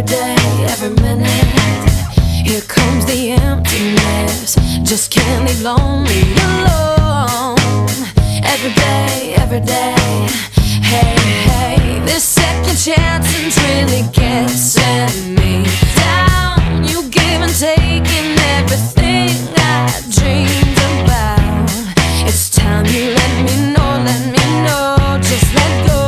every day, every minute. Here comes the emptiness, just can't leave lonely alone. Every day, hey, hey. This second chances really getting me down. You give and take in everything I dreamed about. It's time you let me know, just let go.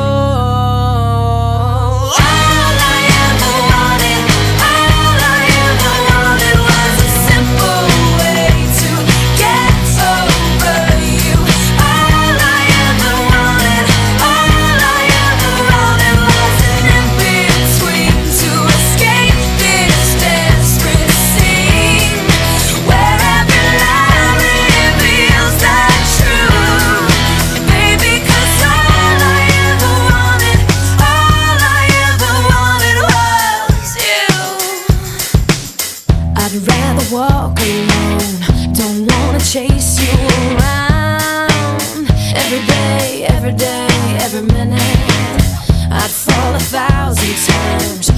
I'd rather walk alone, don't wanna chase you around. Every day, every minute, I'd fall 1,000 times